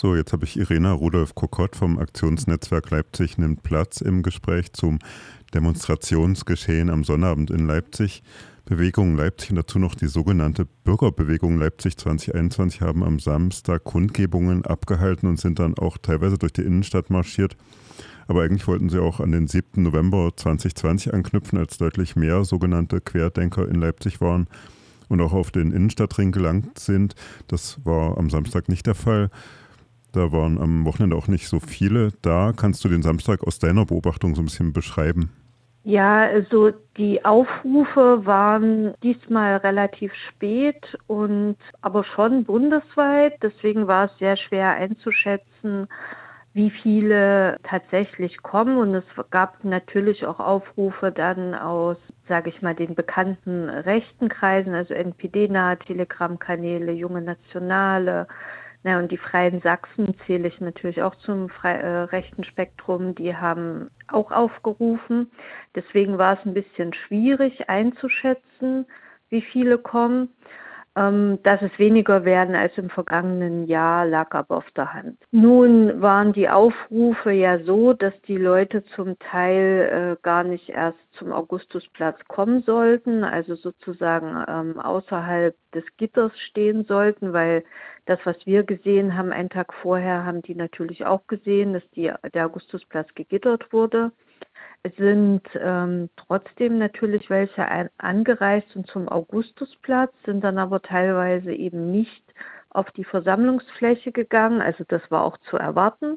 So, jetzt habe ich Irena Rudolph-Kokott vom Aktionsnetzwerk Leipzig nimmt Platz im Gespräch zum Demonstrationsgeschehen am Sonnabend in Leipzig. Bewegung Leipzig und dazu noch die sogenannte Bürgerbewegung Leipzig 2021 haben am Samstag Kundgebungen abgehalten und sind dann auch teilweise durch die Innenstadt marschiert. Aber eigentlich wollten sie auch an den 7. November 2020 anknüpfen, als deutlich mehr sogenannte Querdenker in Leipzig waren und auch auf den Innenstadtring gelangt sind. Das war am Samstag nicht der Fall. Da waren am Wochenende auch nicht so viele da. Kannst du den Samstag aus deiner Beobachtung so ein bisschen beschreiben? Ja, also die Aufrufe waren diesmal relativ spät und aber schon bundesweit. Deswegen war es sehr schwer einzuschätzen, wie viele tatsächlich kommen. Und es gab natürlich auch Aufrufe dann aus, sage ich mal, den bekannten rechten Kreisen, also NPD-nahe Telegram-Kanäle, Junge Nationale. Na, und die Freien Sachsen zähle ich natürlich auch zum rechten Spektrum. Die haben auch aufgerufen. Deswegen war es ein bisschen schwierig einzuschätzen, wie viele kommen. Dass es weniger werden als im vergangenen Jahr, lag aber auf der Hand. Nun waren die Aufrufe ja so, dass die Leute zum Teil gar nicht erst zum Augustusplatz kommen sollten, also sozusagen außerhalb des Gitters stehen sollten, weil das, was wir gesehen haben, einen Tag vorher, haben die natürlich auch gesehen, dass der Augustusplatz gegittert wurde. Es sind trotzdem natürlich welche angereist und zum Augustusplatz, sind dann aber teilweise eben nicht auf die Versammlungsfläche gegangen. Also das war auch zu erwarten.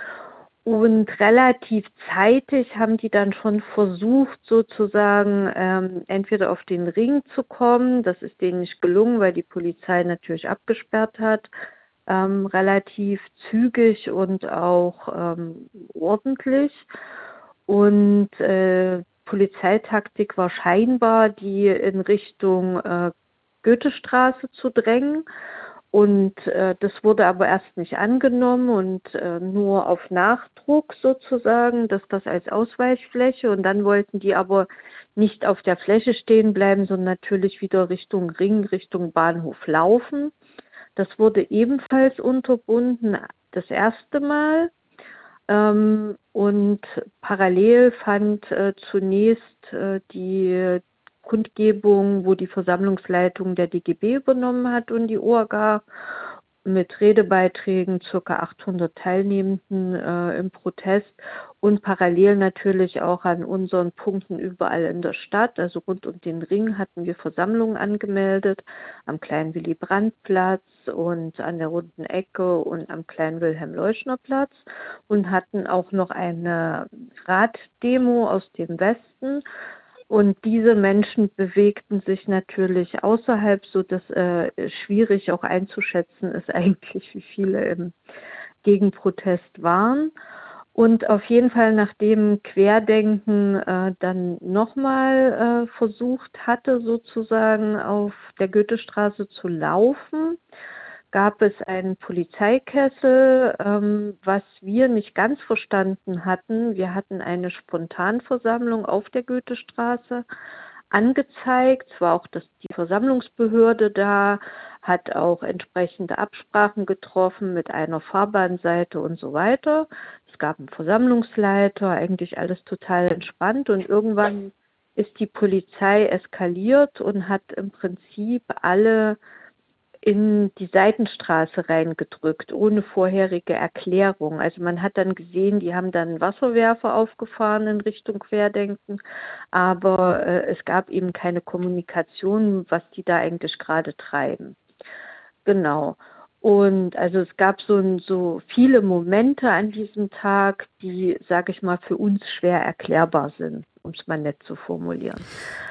Und relativ zeitig haben die dann schon versucht, sozusagen entweder auf den Ring zu kommen. Das ist denen nicht gelungen, weil die Polizei natürlich abgesperrt hat. Relativ zügig und auch ordentlich. Und Polizeitaktik war scheinbar, die in Richtung Goethestraße zu drängen. Und das wurde aber erst nicht angenommen und nur auf Nachdruck sozusagen, dass das als Ausweichfläche. Und dann wollten die aber nicht auf der Fläche stehen bleiben, sondern natürlich wieder Richtung Ring, Richtung Bahnhof laufen. Das wurde ebenfalls unterbunden, das erste Mal. Und parallel fand zunächst die Kundgebung, wo die Versammlungsleitung der DGB übernommen hat und die ORGA mit Redebeiträgen, ca. 800 Teilnehmenden im Protest und parallel natürlich auch an unseren Punkten überall in der Stadt, also rund um den Ring hatten wir Versammlungen angemeldet, am kleinen Willy-Brandt-Platz und an der Runden Ecke und am kleinen Wilhelm-Leuschner-Platz und hatten auch noch eine Raddemo aus dem Westen. Und diese Menschen bewegten sich natürlich außerhalb, so dass schwierig auch einzuschätzen ist eigentlich, wie viele im Gegenprotest waren. Und auf jeden Fall, nachdem Querdenken dann nochmal versucht hatte, sozusagen auf der Goethestraße zu laufen, gab es einen Polizeikessel, was wir nicht ganz verstanden hatten. Wir hatten eine Spontanversammlung auf der Goethestraße angezeigt. Es war auch die Versammlungsbehörde da, hat auch entsprechende Absprachen getroffen mit einer Fahrbahnseite und so weiter. Es gab einen Versammlungsleiter, eigentlich alles total entspannt und irgendwann ist die Polizei eskaliert und hat im Prinzip alle in die Seitenstraße reingedrückt, ohne vorherige Erklärung. Also man hat dann gesehen, die haben dann Wasserwerfer aufgefahren in Richtung Querdenken, aber es gab eben keine Kommunikation, was die da eigentlich gerade treiben. Genau. Und also es gab so viele Momente an diesem Tag, die, sage ich mal, für uns schwer erklärbar sind, um es mal nett zu formulieren.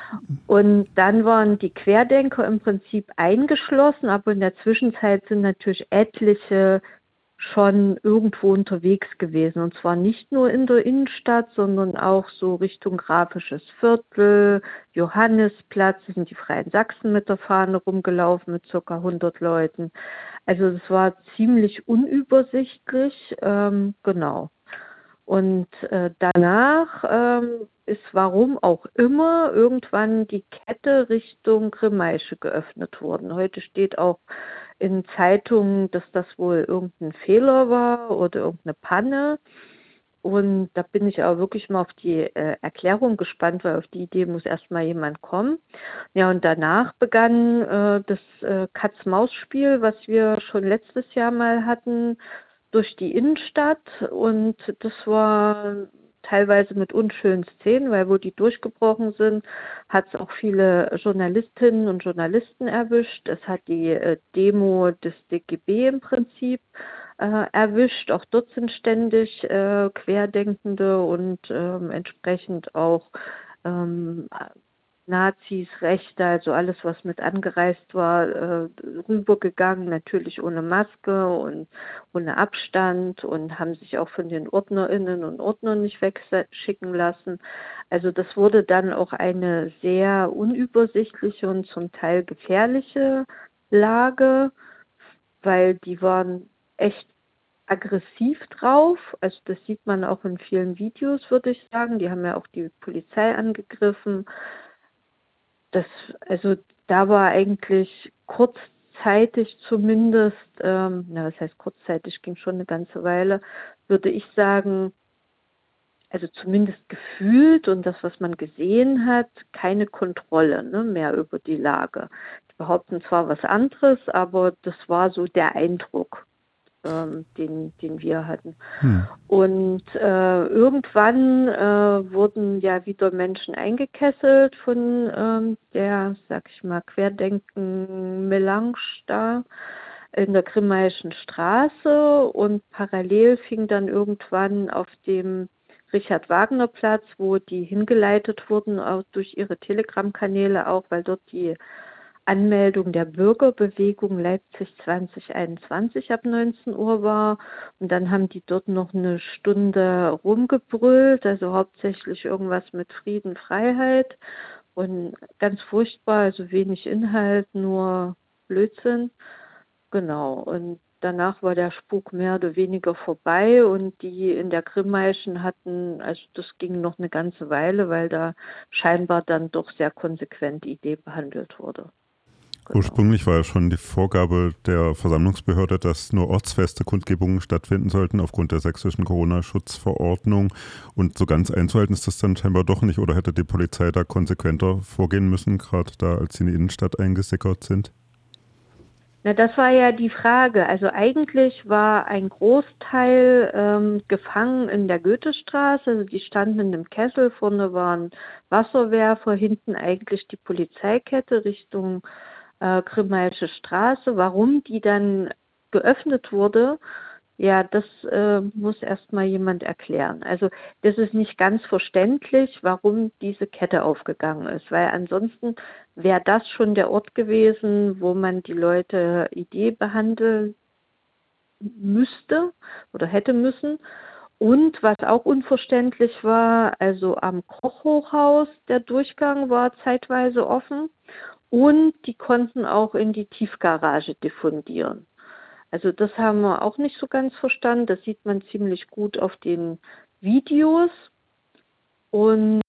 Und dann waren die Querdenker im Prinzip eingeschlossen, aber in der Zwischenzeit sind natürlich etliche schon irgendwo unterwegs gewesen. Und zwar nicht nur in der Innenstadt, sondern auch so Richtung Grafisches Viertel, Johannisplatz, da sind die Freien Sachsen mit der Fahne rumgelaufen mit ca. 100 Leuten. Also es war ziemlich unübersichtlich, genau. Und danach ist, warum auch immer, irgendwann die Kette Richtung Grimmaische geöffnet worden. Heute steht auch in Zeitungen, dass das wohl irgendein Fehler war oder irgendeine Panne. Und da bin ich auch wirklich mal auf die Erklärung gespannt, weil auf die Idee muss erstmal jemand kommen. Ja, und danach begann das Katz-Maus-Spiel, was wir schon letztes Jahr mal hatten, durch die Innenstadt. Und das war teilweise mit unschönen Szenen, weil wo die durchgebrochen sind, hat es auch viele Journalistinnen und Journalisten erwischt. Es hat die Demo des DGB im Prinzip erwischt. Auch dort sind ständig Querdenkende und entsprechend auch Nazis, Rechte, also alles, was mit angereist war, rübergegangen, natürlich ohne Maske und ohne Abstand und haben sich auch von den Ordnerinnen und Ordnern nicht wegschicken lassen. Also das wurde dann auch eine sehr unübersichtliche und zum Teil gefährliche Lage, weil die waren echt aggressiv drauf. Also das sieht man auch in vielen Videos, würde ich sagen. Die haben ja auch die Polizei angegriffen. Also da war eigentlich kurzzeitig zumindest, was heißt kurzzeitig, ging schon eine ganze Weile, würde ich sagen, also zumindest gefühlt und das, was man gesehen hat, keine Kontrolle mehr über die Lage. Die behaupten zwar was anderes, aber das war so der Eindruck, den wir hatten. Und irgendwann wurden ja wieder Menschen eingekesselt von der, sag ich mal, Querdenken-Melange da in der Grimmaischen Straße und parallel fing dann irgendwann auf dem Richard-Wagner-Platz, wo die hingeleitet wurden, auch durch ihre Telegram-Kanäle auch, weil dort die Anmeldung der Bürgerbewegung Leipzig 2021 ab 19 Uhr war. Und dann haben die dort noch eine Stunde rumgebrüllt, also hauptsächlich irgendwas mit Frieden, Freiheit und ganz furchtbar, also wenig Inhalt, nur Blödsinn. Genau, und danach war der Spuk mehr oder weniger vorbei und die in der Grimmaischen hatten, also das ging noch eine ganze Weile, weil da scheinbar dann doch sehr konsequent die Idee behandelt wurde. Genau. Ursprünglich war ja schon die Vorgabe der Versammlungsbehörde, dass nur ortsfeste Kundgebungen stattfinden sollten aufgrund der sächsischen Corona-Schutzverordnung. Und so ganz einzuhalten ist das dann scheinbar doch nicht. Oder hätte die Polizei da konsequenter vorgehen müssen, gerade da, als sie in die Innenstadt eingesickert sind? Na, das war ja die Frage. Also eigentlich war ein Großteil gefangen in der Goethestraße. Also die standen in einem Kessel, vorne waren Wasserwerfer, hinten eigentlich die Polizeikette Richtung Grimmaische Straße. Warum die dann geöffnet wurde, ja, das muss erstmal jemand erklären. Also das ist nicht ganz verständlich, warum diese Kette aufgegangen ist, weil ansonsten wäre das schon der Ort gewesen, wo man die Leute Idee behandeln müsste oder hätte müssen. Und was auch unverständlich war, also am Kochhochhaus, der Durchgang war zeitweise offen und die konnten auch in die Tiefgarage diffundieren. Also das haben wir auch nicht so ganz verstanden. Das sieht man ziemlich gut auf den Videos. Und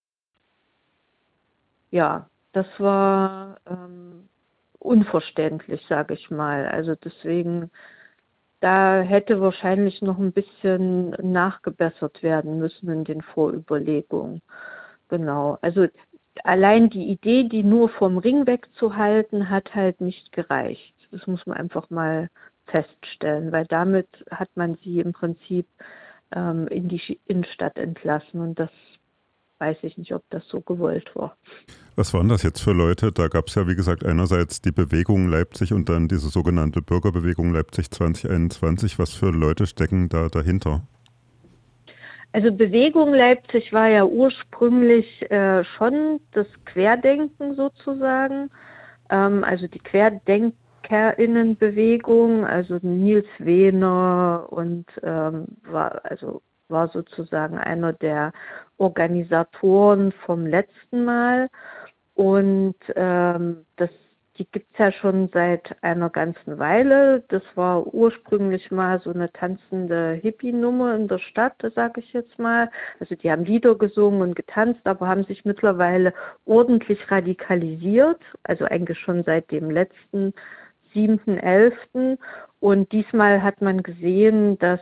ja, das war unverständlich, sage ich mal. Also deswegen, da hätte wahrscheinlich noch ein bisschen nachgebessert werden müssen in den Vorüberlegungen. Genau, also allein die Idee, die nur vom Ring wegzuhalten, hat halt nicht gereicht. Das muss man einfach mal feststellen, weil damit hat man sie im Prinzip in die Innenstadt entlassen und das weiß ich nicht, ob das so gewollt war. Was waren das jetzt für Leute? Da gab es ja, wie gesagt, einerseits die Bewegung Leipzig und dann diese sogenannte Bürgerbewegung Leipzig 2021. Was für Leute stecken da dahinter? Also Bewegung Leipzig war ja ursprünglich schon das Querdenken sozusagen, also die QuerdenkerInnenbewegung, also Nils Wehner und war sozusagen einer der Organisatoren vom letzten Mal und die gibt es ja schon seit einer ganzen Weile. Das war ursprünglich mal so eine tanzende Hippie-Nummer in der Stadt, sage ich jetzt mal. Also die haben Lieder gesungen und getanzt, aber haben sich mittlerweile ordentlich radikalisiert. Also eigentlich schon seit dem letzten 7.11. Und diesmal hat man gesehen, dass,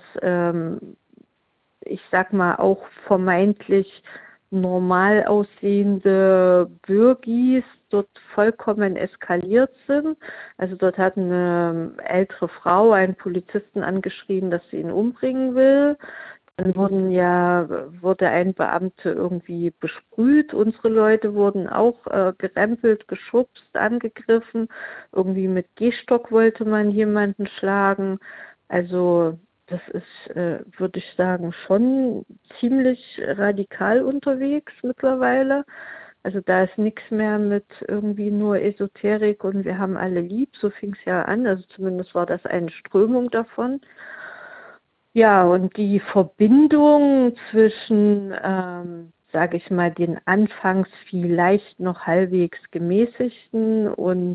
ich sag mal, auch vermeintlich normal aussehende Bürgis dort vollkommen eskaliert sind. Also dort hat eine ältere Frau einen Polizisten angeschrien, dass sie ihn umbringen will. Dann wurde ein Beamter irgendwie besprüht. Unsere Leute wurden auch gerempelt, geschubst, angegriffen. Irgendwie mit Gehstock wollte man jemanden schlagen. Also das ist, würde ich sagen, schon ziemlich radikal unterwegs mittlerweile. Also da ist nichts mehr mit irgendwie nur Esoterik und wir haben alle lieb. So fing es ja an. Also zumindest war das eine Strömung davon. Ja, und die Verbindung zwischen, sage ich mal, den anfangs vielleicht noch halbwegs gemäßigten und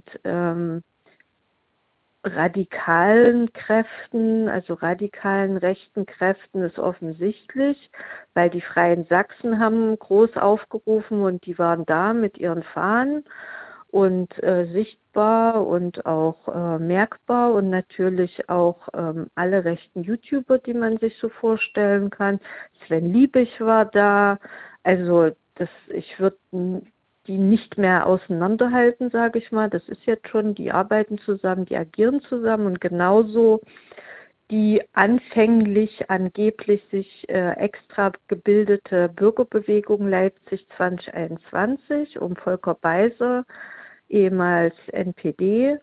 radikalen Kräften, also radikalen rechten Kräften ist offensichtlich, weil die Freien Sachsen haben groß aufgerufen und die waren da mit ihren Fahnen und sichtbar und auch merkbar und natürlich auch alle rechten YouTuber, die man sich so vorstellen kann. Sven Liebig war da, also ich würde die nicht mehr auseinanderhalten, sage ich mal. Das ist jetzt schon, die arbeiten zusammen, die agieren zusammen und genauso die anfänglich angeblich sich extra gebildete Bürgerbewegung Leipzig 2021 um Volker Beiser, ehemals NPD,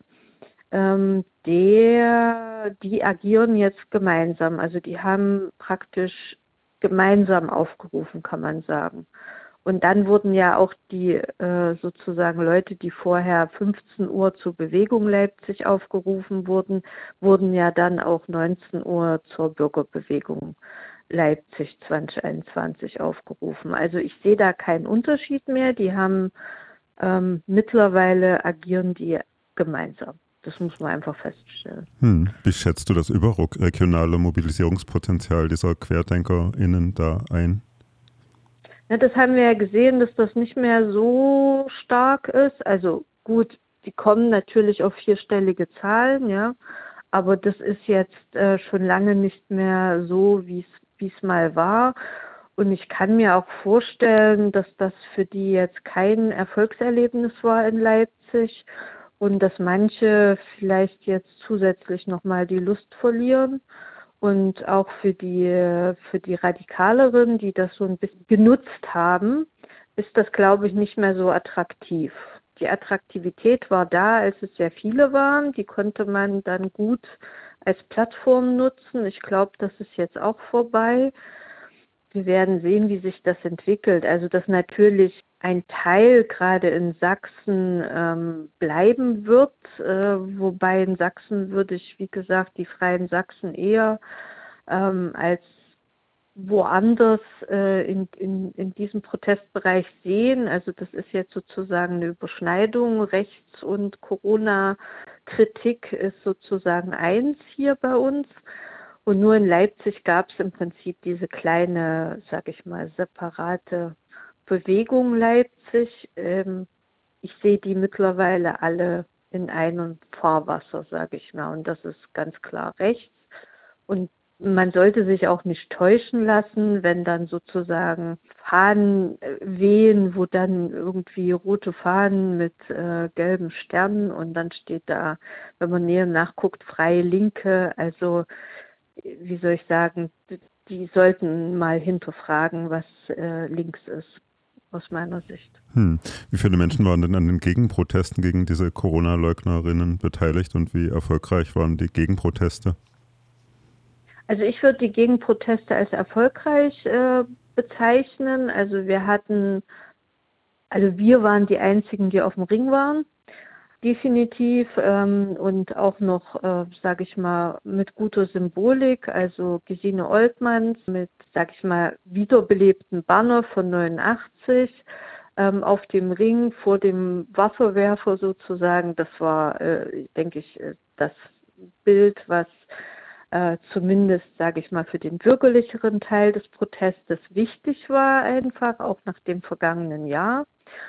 die agieren jetzt gemeinsam. Also die haben praktisch gemeinsam aufgerufen, kann man sagen. Und dann wurden ja auch die sozusagen Leute, die vorher 15 Uhr zur Bewegung Leipzig aufgerufen wurden ja dann auch 19 Uhr zur Bürgerbewegung Leipzig 2021 aufgerufen. Also ich sehe da keinen Unterschied mehr. Die haben mittlerweile agieren die gemeinsam. Das muss man einfach feststellen. Wie schätzt du das überregionale Mobilisierungspotenzial dieser QuerdenkerInnen da ein? Ja, das haben wir ja gesehen, dass das nicht mehr so stark ist. Also gut, die kommen natürlich auf vierstellige Zahlen, ja, aber das ist jetzt schon lange nicht mehr so, wie es mal war. Und ich kann mir auch vorstellen, dass das für die jetzt kein Erfolgserlebnis war in Leipzig und dass manche vielleicht jetzt zusätzlich nochmal die Lust verlieren. Und auch für die Radikaleren, die das so ein bisschen genutzt haben, ist das, glaube ich, nicht mehr so attraktiv. Die Attraktivität war da, als es sehr viele waren. Die konnte man dann gut als Plattform nutzen. Ich glaube, das ist jetzt auch vorbei. Wir werden sehen, wie sich das entwickelt. Also dass natürlich ein Teil gerade in Sachsen bleiben wird, wobei in Sachsen würde ich, wie gesagt, die Freien Sachsen eher als woanders in diesem Protestbereich sehen. Also das ist jetzt sozusagen eine Überschneidung. Rechts- und Corona-Kritik ist sozusagen eins hier bei uns. Und nur in Leipzig gab es im Prinzip diese kleine, sag ich mal, separate Bewegung Leipzig. Ich sehe die mittlerweile alle in einem Fahrwasser, sage ich mal. Und das ist ganz klar rechts. Und man sollte sich auch nicht täuschen lassen, wenn dann sozusagen Fahnen wehen, wo dann irgendwie rote Fahnen mit gelben Sternen und dann steht da, wenn man näher nachguckt, Freie Linke. Also wie soll ich sagen, die sollten mal hinterfragen, was links ist, aus meiner Sicht. Wie viele Menschen waren denn an den Gegenprotesten gegen diese Corona-Leugnerinnen beteiligt und wie erfolgreich waren die Gegenproteste? Also ich würde die Gegenproteste als erfolgreich bezeichnen. Also wir waren die Einzigen, die auf dem Ring waren. Definitiv und auch noch, sage ich mal, mit guter Symbolik, also Gesine Oltmanns mit, sage ich mal, wiederbelebten Banner von 89 auf dem Ring vor dem Wasserwerfer sozusagen. Das war, denke ich, das Bild, was zumindest, sage ich mal, für den bürgerlicheren Teil des Protestes wichtig war einfach, auch nach dem vergangenen Jahr.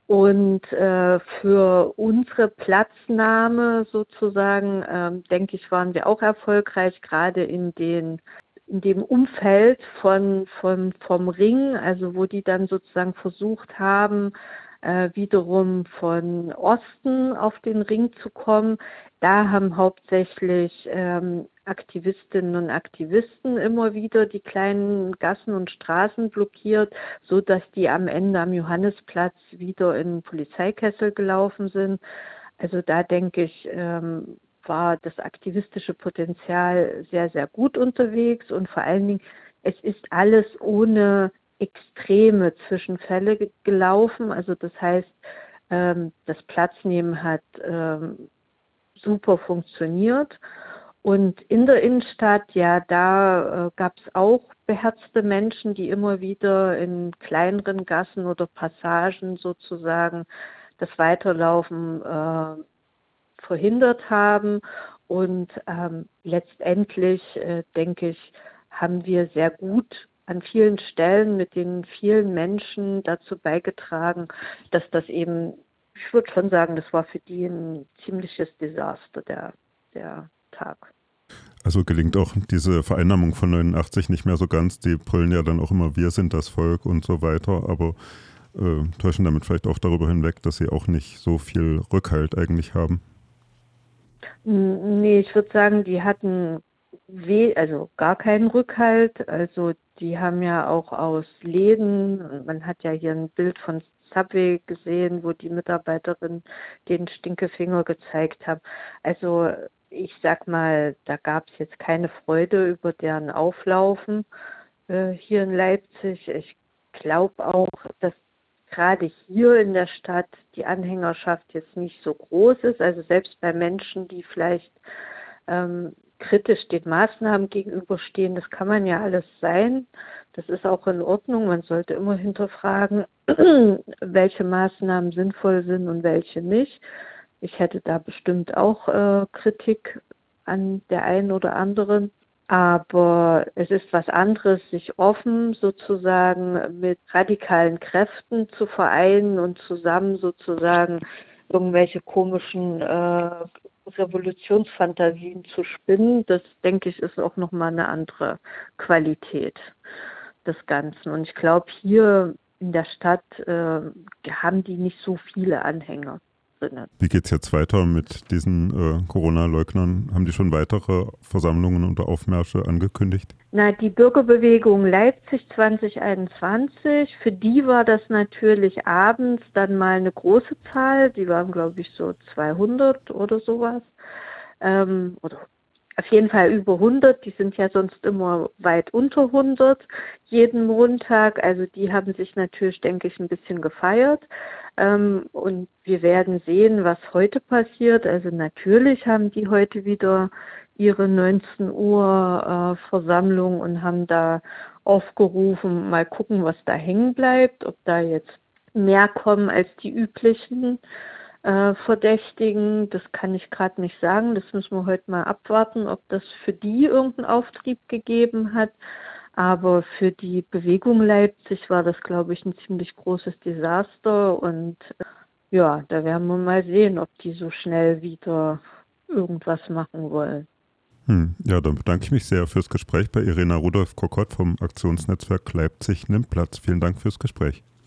Und für unsere Platznahme sozusagen, denke ich, waren wir auch erfolgreich, gerade in dem Umfeld vom Ring, also wo die dann sozusagen versucht haben, wiederum von Osten auf den Ring zu kommen. Da haben hauptsächlich Aktivistinnen und Aktivisten immer wieder die kleinen Gassen und Straßen blockiert, so dass die am Ende am Johannisplatz wieder in den Polizeikessel gelaufen sind. Also da denke ich, war das aktivistische Potenzial sehr, sehr gut unterwegs und vor allen Dingen, es ist alles ohne extreme Zwischenfälle gelaufen. Also das heißt, das Platznehmen hat super funktioniert. Und in der Innenstadt, ja, da gab es auch beherzte Menschen, die immer wieder in kleineren Gassen oder Passagen sozusagen das Weiterlaufen verhindert haben. Und letztendlich, denke ich, haben wir sehr gut an vielen Stellen mit den vielen Menschen dazu beigetragen, dass das eben, ich würde schon sagen, das war für die ein ziemliches Desaster, der Tag. Also gelingt auch diese Vereinnahmung von 89 nicht mehr so ganz. Die brüllen ja dann auch immer, wir sind das Volk und so weiter, aber täuschen damit vielleicht auch darüber hinweg, dass sie auch nicht so viel Rückhalt eigentlich haben. Nee, ich würde sagen, die hatten also gar keinen Rückhalt. Also die haben ja auch aus Läden, man hat ja hier ein Bild von Subway gesehen, wo die Mitarbeiterin den Stinkefinger gezeigt haben. Also ich sag mal, da gab es jetzt keine Freude über deren Auflaufen hier in Leipzig. Ich glaube auch, dass gerade hier in der Stadt die Anhängerschaft jetzt nicht so groß ist. Also selbst bei Menschen, die vielleicht kritisch den Maßnahmen gegenüberstehen, das kann man ja alles sein. Das ist auch in Ordnung. Man sollte immer hinterfragen, welche Maßnahmen sinnvoll sind und welche nicht. Ich hätte da bestimmt auch Kritik an der einen oder anderen. Aber es ist was anderes, sich offen sozusagen mit radikalen Kräften zu vereinen und zusammen sozusagen irgendwelche komischen Revolutionsfantasien zu spinnen. Das, denke ich, ist auch nochmal eine andere Qualität des Ganzen. Und ich glaube, hier in der Stadt haben die nicht so viele Anhänger. Wie geht es jetzt weiter mit diesen Corona-Leugnern? Haben die schon weitere Versammlungen oder Aufmärsche angekündigt? Na, die Bürgerbewegung Leipzig 2021, für die war das natürlich abends dann mal eine große Zahl. Die waren, glaube ich, so 200 oder sowas. Oder auf jeden Fall über 100. Die sind ja sonst immer weit unter 100 jeden Montag. Also die haben sich natürlich, denke ich, ein bisschen gefeiert. Und wir werden sehen, was heute passiert. Also natürlich haben die heute wieder ihre 19 Uhr Versammlung und haben da aufgerufen, mal gucken, was da hängen bleibt, ob da jetzt mehr kommen als die üblichen Verdächtigen. Das kann ich gerade nicht sagen. Das müssen wir heute mal abwarten, ob das für die irgendeinen Auftrieb gegeben hat. Aber für die Bewegung Leipzig war das, glaube ich, ein ziemlich großes Desaster. Und ja, da werden wir mal sehen, ob die so schnell wieder irgendwas machen wollen. Ja, dann bedanke ich mich sehr fürs Gespräch bei Irena Rudolph-Kokott vom Aktionsnetzwerk Leipzig nimmt Platz. Vielen Dank fürs Gespräch.